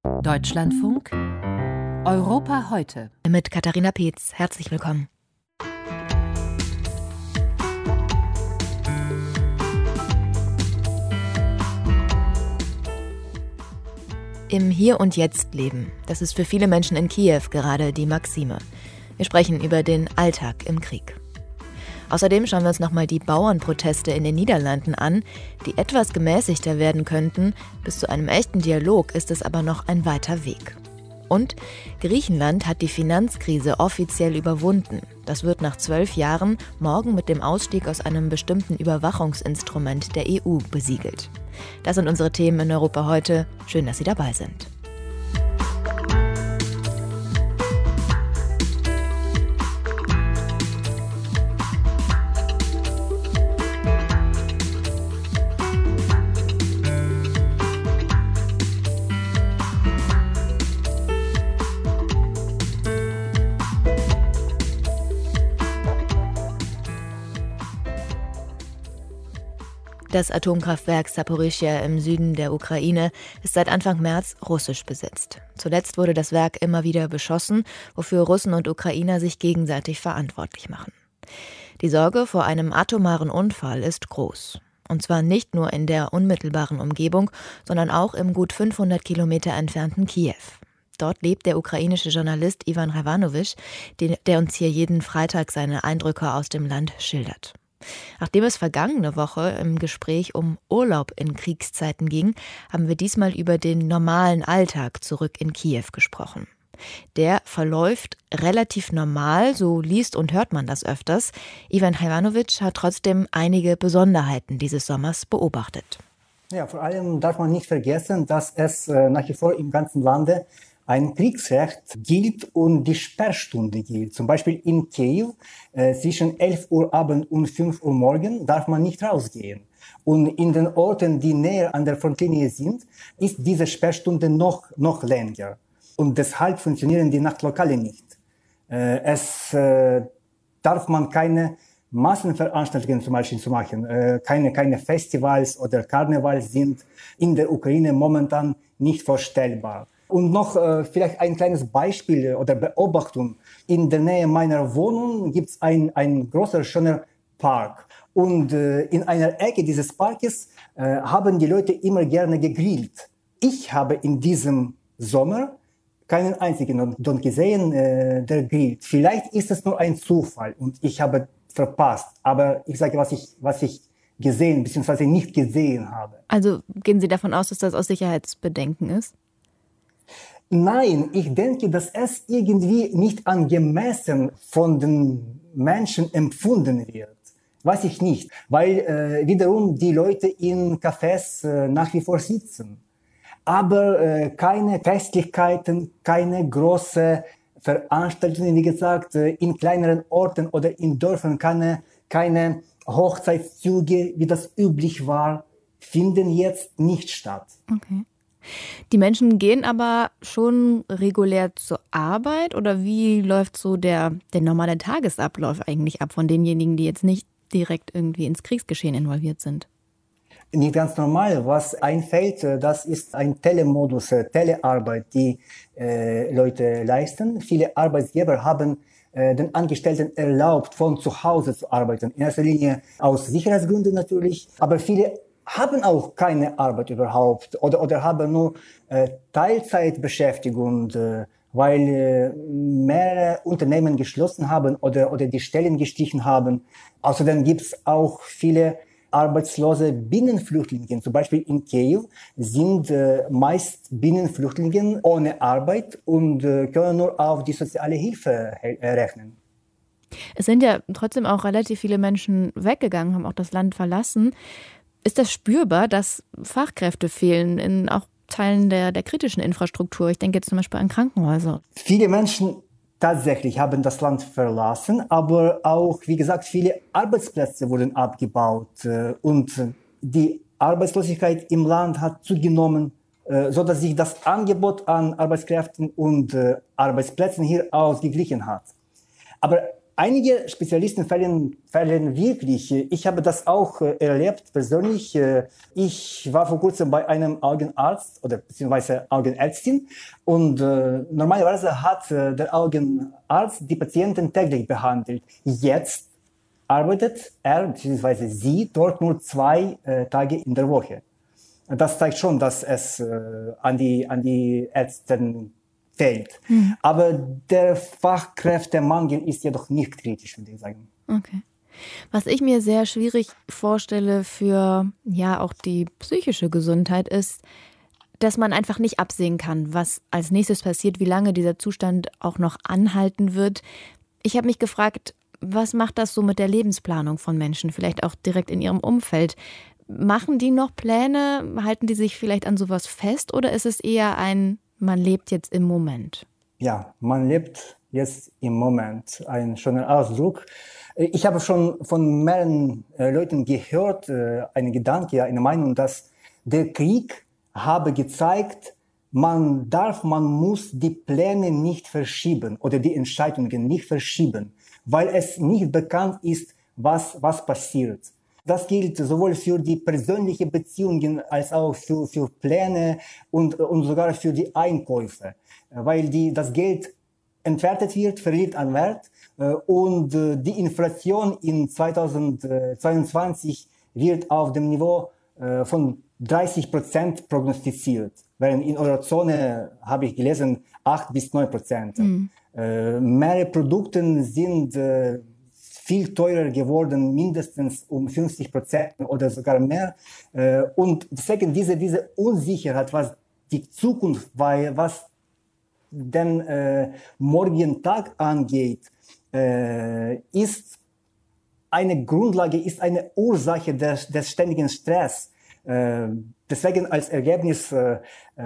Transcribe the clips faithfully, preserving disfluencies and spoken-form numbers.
Deutschlandfunk Europa heute. Mit Katharina Peetz. Herzlich willkommen. Im Hier und Jetzt leben. Das ist für viele Menschen in Kiew gerade die Maxime. Wir sprechen über den Alltag im Krieg. Außerdem schauen wir uns nochmal die Bauernproteste in den Niederlanden an, die etwas gemäßigter werden könnten. Bis zu einem echten Dialog ist es aber noch ein weiter Weg. Und Griechenland hat die Finanzkrise offiziell überwunden. Das wird nach zwölf Jahren morgen mit dem Ausstieg aus einem bestimmten Überwachungsinstrument der E U besiegelt. Das sind unsere Themen in Europa heute. Schön, dass Sie dabei sind. Das Atomkraftwerk Saporischschja im Süden der Ukraine ist seit Anfang März russisch besetzt. Zuletzt wurde das Werk immer wieder beschossen, wofür Russen und Ukrainer sich gegenseitig verantwortlich machen. Die Sorge vor einem atomaren Unfall ist groß. Und zwar nicht nur in der unmittelbaren Umgebung, sondern auch im gut fünfhundert Kilometer entfernten Kiew. Dort lebt der ukrainische Journalist Iwan Hrivanović, der uns hier jeden Freitag seine Eindrücke aus dem Land schildert. Nachdem es vergangene Woche im Gespräch um Urlaub in Kriegszeiten ging, haben wir diesmal über den normalen Alltag zurück in Kiew gesprochen. Der verläuft relativ normal, so liest und hört man das öfters. Iwan Hrivanović hat trotzdem einige Besonderheiten dieses Sommers beobachtet. Ja, vor allem darf man nicht vergessen, dass es äh, nach wie vor im ganzen Lande ein Kriegsrecht gilt und die Sperrstunde gilt. Zum Beispiel in Kiew äh, zwischen elf Uhr abends und fünf Uhr morgens darf man nicht rausgehen. Und in den Orten, die näher an der Frontlinie sind, ist diese Sperrstunde noch, noch länger. Und deshalb funktionieren die Nachtlokale nicht. Äh, es äh, darf man keine Massenveranstaltungen zum Beispiel zu machen. Äh, keine, keine Festivals oder Karnevals sind in der Ukraine momentan nicht vorstellbar. Und noch äh, vielleicht ein kleines Beispiel oder Beobachtung. In der Nähe meiner Wohnung gibt es ein, ein großer, schöner Park. Und äh, in einer Ecke dieses Parkes äh, haben die Leute immer gerne gegrillt. Ich habe in diesem Sommer keinen einzigen dort gesehen, äh, der grillt. Vielleicht ist es nur ein Zufall und ich habe verpasst. Aber ich sage, was ich, was ich gesehen bzw. nicht gesehen habe. Also gehen Sie davon aus, dass das aus Sicherheitsbedenken ist? Nein, ich denke, dass es irgendwie nicht angemessen von den Menschen empfunden wird. Weiß ich nicht, weil äh, wiederum die Leute in Cafés äh, nach wie vor sitzen. Aber äh, keine Festlichkeiten, keine große Veranstaltungen, wie gesagt, äh, in kleineren Orten oder in Dörfern, keine, keine Hochzeitszüge, wie das üblich war, finden jetzt nicht statt. Okay. Die Menschen gehen aber schon regulär zur Arbeit oder wie läuft so der, der normale Tagesablauf eigentlich ab von denjenigen, die jetzt nicht direkt irgendwie ins Kriegsgeschehen involviert sind? Nicht ganz normal. Was einfällt, das ist ein Telemodus, Telearbeit, die äh, Leute leisten. Viele Arbeitgeber haben äh, den Angestellten erlaubt, von zu Hause zu arbeiten. In erster Linie aus Sicherheitsgründen natürlich, aber viele haben auch keine Arbeit überhaupt oder, oder haben nur äh, Teilzeitbeschäftigung, äh, weil äh, mehrere Unternehmen geschlossen haben oder, oder die Stellen gestrichen haben. Außerdem gibt es auch viele arbeitslose Binnenflüchtlinge. Zum Beispiel in Kiew sind äh, meist Binnenflüchtlinge ohne Arbeit und äh, können nur auf die soziale Hilfe äh, rechnen. Es sind ja trotzdem auch relativ viele Menschen weggegangen, haben auch das Land verlassen. Ist das spürbar, dass Fachkräfte fehlen in auch Teilen der, der kritischen Infrastruktur? Ich denke jetzt zum Beispiel an Krankenhäuser. Viele Menschen tatsächlich haben das Land verlassen, aber auch, wie gesagt, viele Arbeitsplätze wurden abgebaut und die Arbeitslosigkeit im Land hat zugenommen, sodass sich das Angebot an Arbeitskräften und Arbeitsplätzen hier ausgeglichen hat. Aber Einige Spezialisten fällen, fällen wirklich. Ich habe das auch äh, erlebt persönlich. Ich war vor kurzem bei einem Augenarzt oder beziehungsweise Augenärztin und äh, normalerweise hat äh, der Augenarzt die Patienten täglich behandelt. Jetzt arbeitet er bzw. sie dort nur zwei äh, Tage in der Woche. Das zeigt schon, dass es äh, an die an die Ärzte fällt. Mhm. Aber der Fachkräftemangel ist jedoch nicht kritisch, würde ich sagen. Okay. Was ich mir sehr schwierig vorstelle für ja auch die psychische Gesundheit ist, dass man einfach nicht absehen kann, was als nächstes passiert, wie lange dieser Zustand auch noch anhalten wird. Ich habe mich gefragt, was macht das so mit der Lebensplanung von Menschen, vielleicht auch direkt in ihrem Umfeld? Machen die noch Pläne? Halten die sich vielleicht an sowas fest oder ist es eher ein man lebt jetzt im Moment? Ja, man lebt jetzt im Moment. Ein schöner Ausdruck. Ich habe schon von mehreren äh, Leuten gehört, äh, einen Gedanke, eine Meinung, dass der Krieg habe gezeigt, man darf, man muss die Pläne nicht verschieben oder die Entscheidungen nicht verschieben, weil es nicht bekannt ist, was, was passiert. Das gilt sowohl für die persönlichen Beziehungen als auch für, für Pläne und, und sogar für die Einkäufe, weil die, das Geld entwertet wird, verliert an Wert und die Inflation in zweitausendzweiundzwanzig wird auf dem Niveau von dreißig Prozent prognostiziert, während in Eurozone, habe ich gelesen, acht bis neun Prozent. Mhm. Mehrere Produkte sind viel teurer geworden, mindestens um fünfzig Prozent oder sogar mehr. Und deswegen diese, diese Unsicherheit, was die Zukunft, weil was den äh, morgigen Tag angeht, äh, ist eine Grundlage, ist eine Ursache des, des ständigen Stress. Äh, deswegen als Ergebnis äh,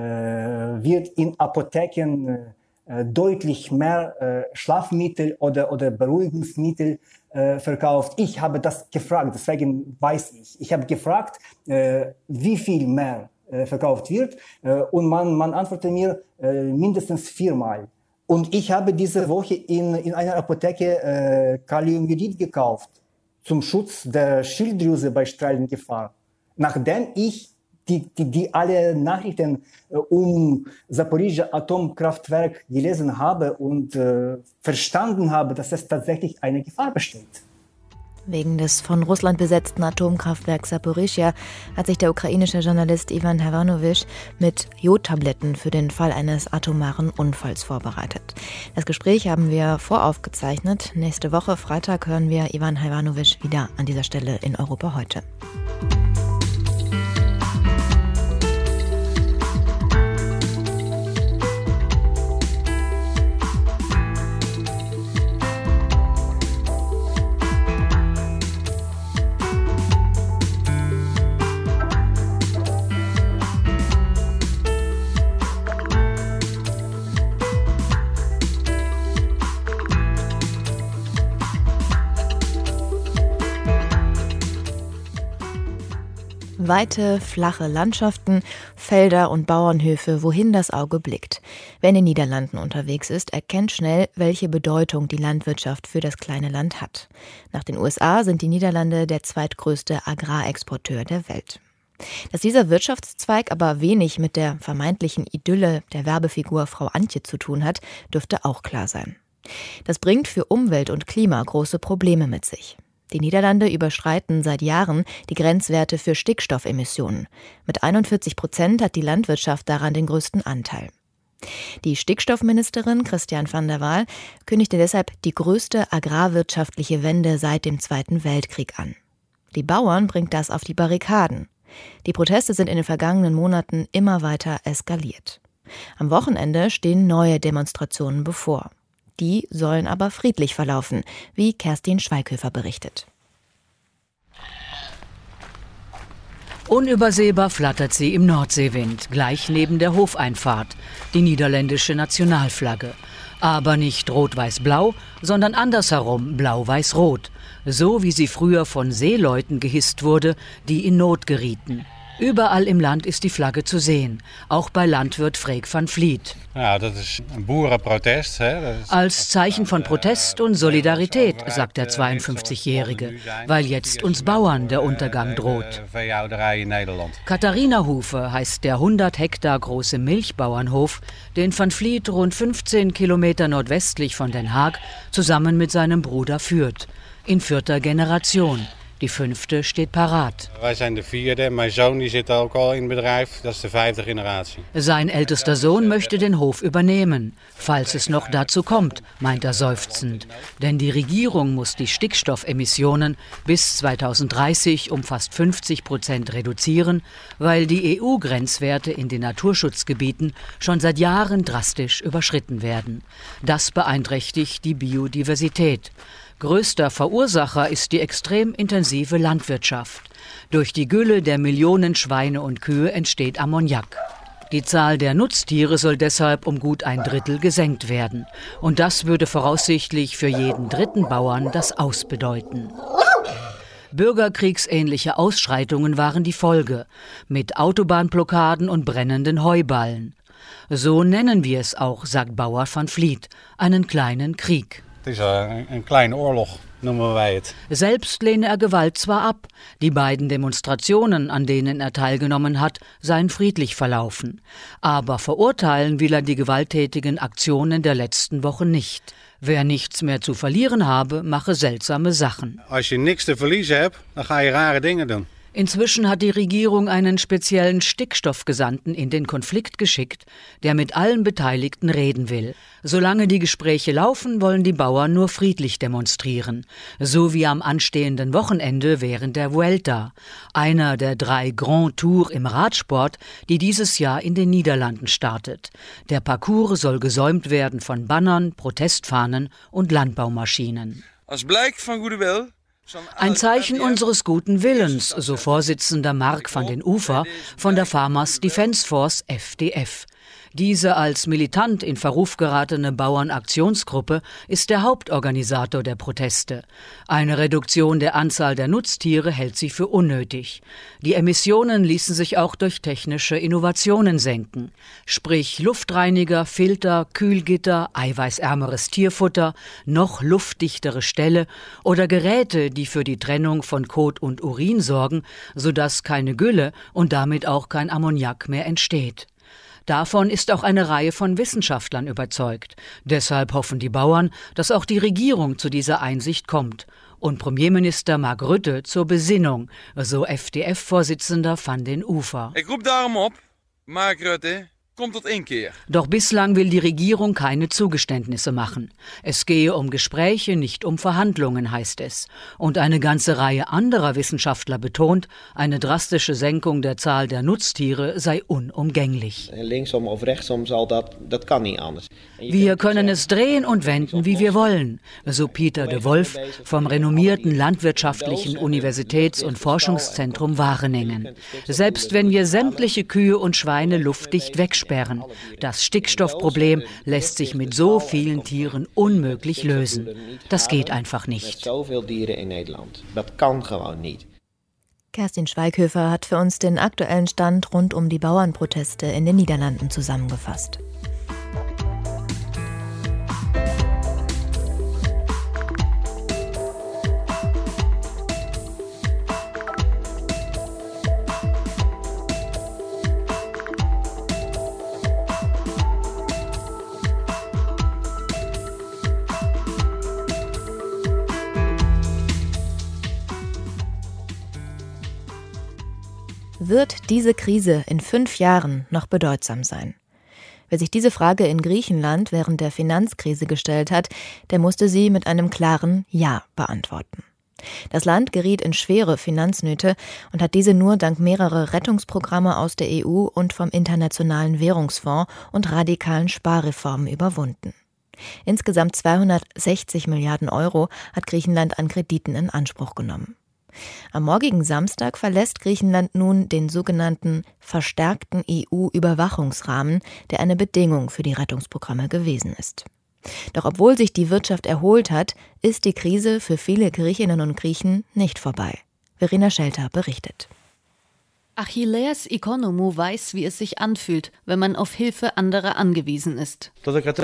wird in Apotheken äh, deutlich mehr äh, Schlafmittel oder, oder Beruhigungsmittel äh, verkauft. Ich habe das gefragt, deswegen weiß ich. Ich habe gefragt, äh, wie viel mehr äh, verkauft wird äh, und man, man antwortet mir äh, mindestens viermal. Und ich habe diese Woche in, in einer Apotheke äh, Kaliumjodid gekauft zum Schutz der Schilddrüse bei Strahlengefahr. Nachdem ich die, die, die alle Nachrichten äh, um Zaporizhzhia Atomkraftwerk gelesen habe und äh, verstanden habe, dass es tatsächlich eine Gefahr besteht. Wegen des von Russland besetzten Atomkraftwerks Zaporizhzhia hat sich der ukrainische Journalist Iwan Havanowitsch mit Jodtabletten für den Fall eines atomaren Unfalls vorbereitet. Das Gespräch haben wir voraufgezeichnet. Nächste Woche, Freitag, hören wir Iwan Havanowitsch wieder an dieser Stelle in Europa heute. Weite, flache Landschaften, Felder und Bauernhöfe, wohin das Auge blickt. Wer in den Niederlanden unterwegs ist, erkennt schnell, welche Bedeutung die Landwirtschaft für das kleine Land hat. Nach den U S A sind die Niederlande der zweitgrößte Agrarexporteur der Welt. Dass dieser Wirtschaftszweig aber wenig mit der vermeintlichen Idylle der Werbefigur Frau Antje zu tun hat, dürfte auch klar sein. Das bringt für Umwelt und Klima große Probleme mit sich. Die Niederlande überschreiten seit Jahren die Grenzwerte für Stickstoffemissionen. Mit einundvierzig Prozent hat die Landwirtschaft daran den größten Anteil. Die Stickstoffministerin Christian van der Waal kündigte deshalb die größte agrarwirtschaftliche Wende seit dem Zweiten Weltkrieg an. Die Bauern bringt das auf die Barrikaden. Die Proteste sind in den vergangenen Monaten immer weiter eskaliert. Am Wochenende stehen neue Demonstrationen bevor. Die sollen aber friedlich verlaufen, wie Kerstin Schweighöfer berichtet. Unübersehbar flattert sie im Nordseewind, gleich neben der Hofeinfahrt, die niederländische Nationalflagge. Aber nicht rot-weiß-blau, sondern andersherum blau-weiß-rot. So wie sie früher von Seeleuten gehisst wurde, die in Not gerieten. Überall im Land ist die Flagge zu sehen, auch bei Landwirt Freek van Vliet. Ja, das ist ein Boerenprotest. Als Zeichen von Protest und Solidarität, sagt der zweiundfünfzigjährige, weil jetzt uns Bauern der Untergang droht. Katharina Hoeve heißt der hundert Hektar große Milchbauernhof, den van Vliet rund fünfzehn Kilometer nordwestlich von Den Haag zusammen mit seinem Bruder führt. In vierter Generation. Die fünfte steht parat. Wij zijn de vierde. Mijn zoon die zit ook al in het bedrijf. Dat is de vijfde generatie. Sein ältester Sohn möchte den Hof übernehmen, falls es noch dazu kommt, meint er seufzend. Denn die Regierung muss die Stickstoffemissionen bis zweitausenddreißig um fast fünfzig Prozent reduzieren, weil die E U-Grenzwerte in den Naturschutzgebieten schon seit Jahren drastisch überschritten werden. Das beeinträchtigt die Biodiversität. Größter Verursacher ist die extrem intensive Landwirtschaft. Durch die Gülle der Millionen Schweine und Kühe entsteht Ammoniak. Die Zahl der Nutztiere soll deshalb um gut ein Drittel gesenkt werden. Und das würde voraussichtlich für jeden dritten Bauern das Aus bedeuten. Bürgerkriegsähnliche Ausschreitungen waren die Folge, mit Autobahnblockaden und brennenden Heuballen. So nennen wir es auch, sagt Bauer van Vliet, einen kleinen Krieg. Het is een, een kleine oorlog, noemen wij het. Selbst lehne er Gewalt zwar ab, die beiden Demonstrationen, an denen er teilgenommen hat, seien friedlich verlaufen. Aber verurteilen will er die gewalttätigen Aktionen der letzten Wochen nicht. Wer nichts mehr zu verlieren habe, mache seltsame Sachen. Als je niks te verliezen hebt, dan ga je rare dingen doen. Inzwischen hat die Regierung einen speziellen Stickstoffgesandten in den Konflikt geschickt, der mit allen Beteiligten reden will. Solange die Gespräche laufen, wollen die Bauern nur friedlich demonstrieren. So wie am anstehenden Wochenende während der Vuelta, einer der drei Grand Tours im Radsport, die dieses Jahr in den Niederlanden startet. Der Parcours soll gesäumt werden von Bannern, Protestfahnen und Landbaumaschinen. Als Blijk van goede Wil. Ein Zeichen unseres guten Willens, so Vorsitzender Mark van den Ufer von der Farmers Defence Force F D F. Diese als militant in Verruf geratene Bauernaktionsgruppe ist der Hauptorganisator der Proteste. Eine Reduktion der Anzahl der Nutztiere hält sie für unnötig. Die Emissionen ließen sich auch durch technische Innovationen senken. Sprich Luftreiniger, Filter, Kühlgitter, eiweißärmeres Tierfutter, noch luftdichtere Ställe oder Geräte, die für die Trennung von Kot und Urin sorgen, sodass keine Gülle und damit auch kein Ammoniak mehr entsteht. Davon ist auch eine Reihe von Wissenschaftlern überzeugt. Deshalb hoffen die Bauern, dass auch die Regierung zu dieser Einsicht kommt. Und Premierminister Mark Rutte zur Besinnung, so F D F-Vorsitzender van den Ufer. Ik roep daarom op, Mark Rutte, kom tot inkeer. Doch bislang will die Regierung keine Zugeständnisse machen. Es gehe um Gespräche, nicht um Verhandlungen, heißt es. Und eine ganze Reihe anderer Wissenschaftler betont, eine drastische Senkung der Zahl der Nutztiere sei unumgänglich. Linksom of rechtsom zal dat, dat kan niet anders. Wir können es drehen und wenden, wie wir wollen, so Pieter de Wolf vom renommierten landwirtschaftlichen Universitäts- und Forschungszentrum Wageningen. Selbst wenn wir sämtliche Kühe und Schweine luftdicht wegsperren, das Stickstoffproblem lässt sich mit so vielen Tieren unmöglich lösen. Das geht einfach nicht. Kerstin Schweighöfer hat für uns den aktuellen Stand rund um die Bauernproteste in den Niederlanden zusammengefasst. Wird diese Krise in fünf Jahren noch bedeutsam sein? Wer sich diese Frage in Griechenland während der Finanzkrise gestellt hat, der musste sie mit einem klaren Ja beantworten. Das Land geriet in schwere Finanznöte und hat diese nur dank mehrerer Rettungsprogramme aus der E U und vom Internationalen Währungsfonds und radikalen Sparreformen überwunden. Insgesamt zweihundertsechzig Milliarden Euro hat Griechenland an Krediten in Anspruch genommen. Am morgigen Samstag verlässt Griechenland nun den sogenannten verstärkten E U-Überwachungsrahmen, der eine Bedingung für die Rettungsprogramme gewesen ist. Doch obwohl sich die Wirtschaft erholt hat, ist die Krise für viele Griechinnen und Griechen nicht vorbei. Verena Schelter berichtet. Achilleas Ikonomou weiß, wie es sich anfühlt, wenn man auf Hilfe anderer angewiesen ist.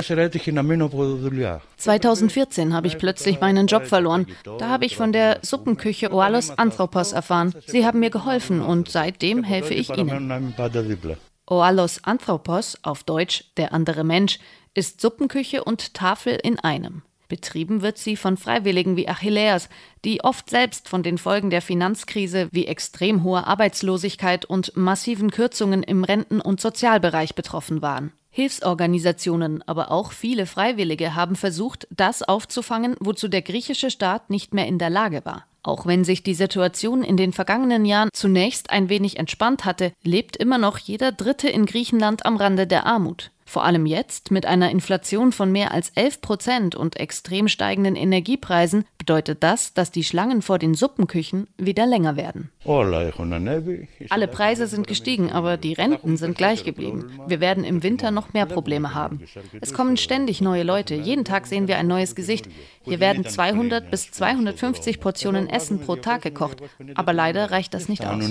zweitausendvierzehn habe ich plötzlich meinen Job verloren. Da habe ich von der Suppenküche Oalos Anthropos erfahren. Sie haben mir geholfen und seitdem helfe ich ihnen. Oalos Anthropos, auf Deutsch der andere Mensch, ist Suppenküche und Tafel in einem. Betrieben wird sie von Freiwilligen wie Achilleas, die oft selbst von den Folgen der Finanzkrise wie extrem hoher Arbeitslosigkeit und massiven Kürzungen im Renten- und Sozialbereich betroffen waren. Hilfsorganisationen, aber auch viele Freiwillige haben versucht, das aufzufangen, wozu der griechische Staat nicht mehr in der Lage war. Auch wenn sich die Situation in den vergangenen Jahren zunächst ein wenig entspannt hatte, lebt immer noch jeder Dritte in Griechenland am Rande der Armut. Vor allem jetzt, mit einer Inflation von mehr als elf Prozent und extrem steigenden Energiepreisen, bedeutet das, dass die Schlangen vor den Suppenküchen wieder länger werden. Alle Preise sind gestiegen, aber die Renten sind gleich geblieben. Wir werden im Winter noch mehr Probleme haben. Es kommen ständig neue Leute. Jeden Tag sehen wir ein neues Gesicht. Hier werden zweihundert bis zweihundertfünfzig Portionen Essen pro Tag gekocht. Aber leider reicht das nicht aus.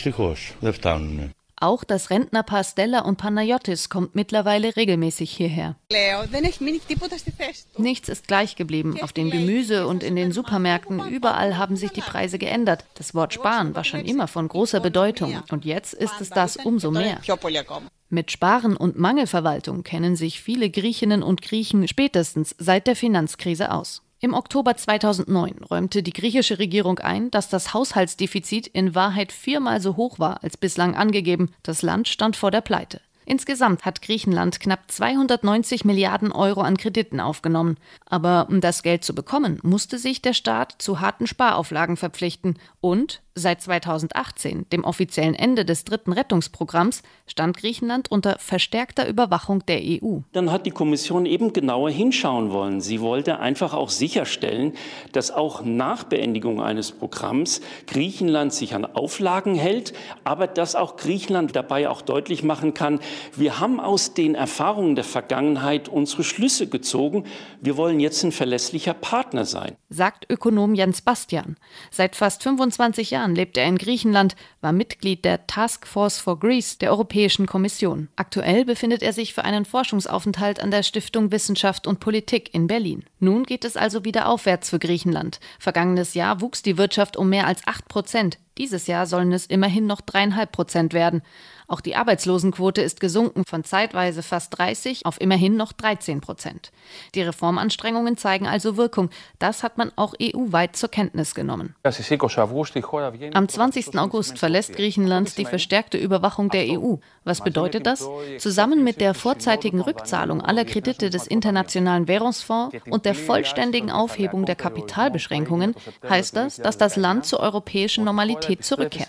Auch das Rentnerpaar Stella und Panayotis kommt mittlerweile regelmäßig hierher. Nichts ist gleich geblieben. Auf dem Gemüse und in den Supermärkten, überall haben sich die Preise geändert. Das Wort Sparen war schon immer von großer Bedeutung und jetzt ist es das umso mehr. Mit Sparen und Mangelverwaltung kennen sich viele Griechinnen und Griechen spätestens seit der Finanzkrise aus. Im Oktober zweitausendneun räumte die griechische Regierung ein, dass das Haushaltsdefizit in Wahrheit viermal so hoch war als bislang angegeben. Das Land stand vor der Pleite. Insgesamt hat Griechenland knapp zweihundertneunzig Milliarden Euro an Krediten aufgenommen. Aber um das Geld zu bekommen, musste sich der Staat zu harten Sparauflagen verpflichten. Und seit zweitausendachtzehn, dem offiziellen Ende des dritten Rettungsprogramms, stand Griechenland unter verstärkter Überwachung der E U. Dann hat die Kommission eben genauer hinschauen wollen. Sie wollte einfach auch sicherstellen, dass auch nach Beendigung eines Programms Griechenland sich an Auflagen hält, aber dass auch Griechenland dabei auch deutlich machen kann, wir haben aus den Erfahrungen der Vergangenheit unsere Schlüsse gezogen. Wir wollen jetzt ein verlässlicher Partner sein, sagt Ökonom Jens Bastian. Seit fast fünfundzwanzig Jahren lebt er in Griechenland, war Mitglied der Task Force for Greece der Europäischen Kommission. Aktuell befindet er sich für einen Forschungsaufenthalt an der Stiftung Wissenschaft und Politik in Berlin. Nun geht es also wieder aufwärts für Griechenland. Vergangenes Jahr wuchs die Wirtschaft um mehr als acht Prozent. Dieses Jahr sollen es immerhin noch dreieinhalb Prozent werden. Auch die Arbeitslosenquote ist gesunken von zeitweise fast dreißig auf immerhin noch dreizehn Prozent. Die Reformanstrengungen zeigen also Wirkung. Das hat man auch E U-weit zur Kenntnis genommen. Am zwanzigsten August verlässt Griechenland die verstärkte Überwachung der E U. Was bedeutet das? Zusammen mit der vorzeitigen Rückzahlung aller Kredite des Internationalen Währungsfonds und der vollständigen Aufhebung der Kapitalbeschränkungen heißt das, dass das Land zur europäischen Normalität zurückkehrt.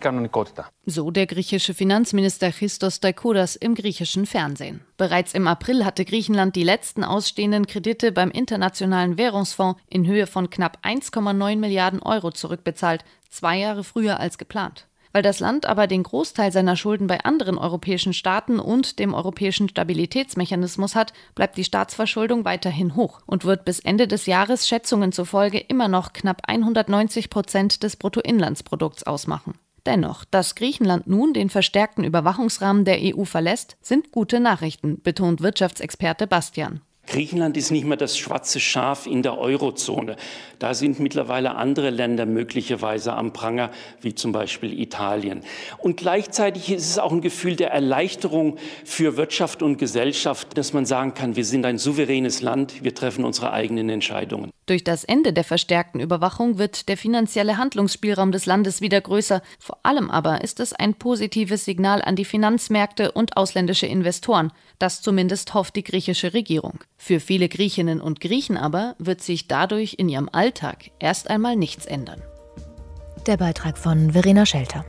So der griechische Finanzminister Christos Staikouras im griechischen Fernsehen. Bereits im April hatte Griechenland die letzten ausstehenden Kredite beim Internationalen Währungsfonds in Höhe von knapp eins Komma neun Milliarden Euro zurückbezahlt, zwei Jahre früher als geplant. Weil das Land aber den Großteil seiner Schulden bei anderen europäischen Staaten und dem europäischen Stabilitätsmechanismus hat, bleibt die Staatsverschuldung weiterhin hoch und wird bis Ende des Jahres Schätzungen zufolge immer noch knapp hundertneunzig Prozent des Bruttoinlandsprodukts ausmachen. Dennoch, dass Griechenland nun den verstärkten Überwachungsrahmen der E U verlässt, sind gute Nachrichten, betont Wirtschaftsexperte Bastian. Griechenland ist nicht mehr das schwarze Schaf in der Eurozone. Da sind mittlerweile andere Länder möglicherweise am Pranger, wie zum Beispiel Italien. Und gleichzeitig ist es auch ein Gefühl der Erleichterung für Wirtschaft und Gesellschaft, dass man sagen kann, wir sind ein souveränes Land, wir treffen unsere eigenen Entscheidungen. Durch das Ende der verstärkten Überwachung wird der finanzielle Handlungsspielraum des Landes wieder größer. Vor allem aber ist es ein positives Signal an die Finanzmärkte und ausländische Investoren. Das zumindest hofft die griechische Regierung. Für viele Griechinnen und Griechen aber wird sich dadurch in ihrem Alltag erst einmal nichts ändern. Der Beitrag von Verena Schelter.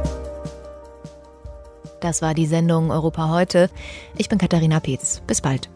Das war die Sendung Europa heute. Ich bin Katharina Peetz. Bis bald.